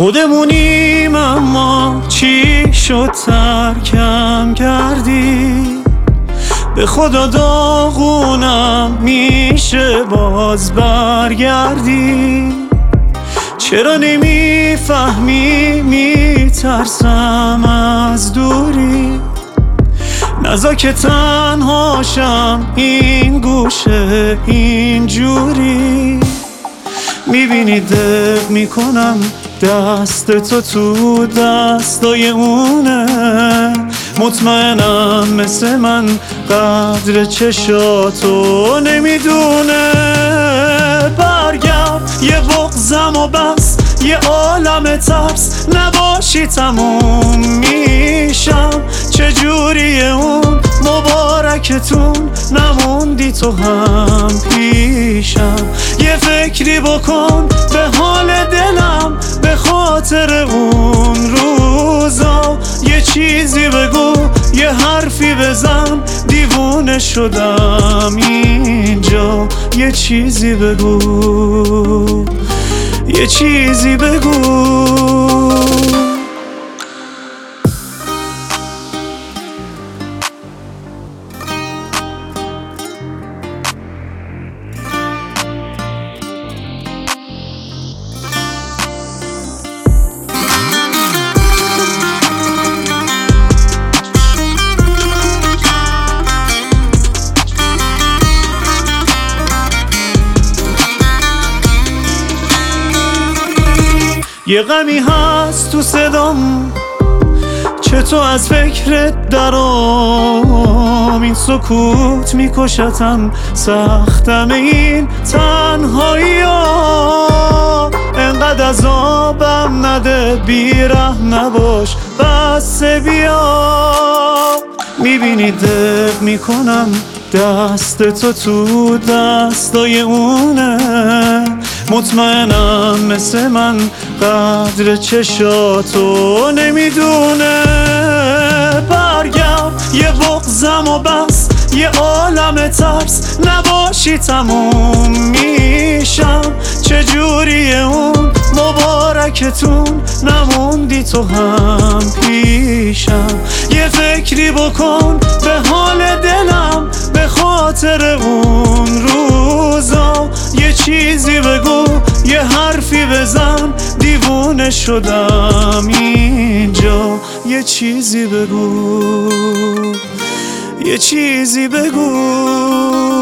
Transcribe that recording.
خودمونیم اما چی شد ترکم کردی؟ به خدا داغونم، میشه باز برگردی؟ چرا نمیفهمی میترسم از دوری؟ نزا که تنهاشم این گوشه اینجوری. میبینی دق میکنم دست تو دستای اونه، مطمئنم مثل من قدر چشاتو نمیدونه. برگرد یه بغضم و بس، یه عالم ترس نباشی تموم میشم. چجوریه اون مبارکتون نموندی تو هم پیشم؟ یه فکری بکن به حال دلم به خاطر اون روزا. یه چیزی بگو، یه حرفی بزن، دیوونه شدم اینجا. یه چیزی بگو، یه چیزی بگو. یه غمی هست تو صدام، چطور از فکرت درام؟ این سکوت میکشتم، سختم این تنهایی ها. انقدر عذابم نده، بی‌رحم نباش، بس بیا. میبینی دق میکنم دست تو دستای اونه، مطمئنم مثل من قدر چشاتو نمیدونه. برگرد یه بغضم و بس، یه عالم ترس نباشی تموم میشم. چجوریه اون مبارکتون نموندی تو هم پیشم؟ یه فکری بکن به حال دلم به خاطر اون روزا. یه چیزی بگو، یه حرفی بزن، دیوونه شدم اینجا. یه چیزی بگو، یه چیزی بگو.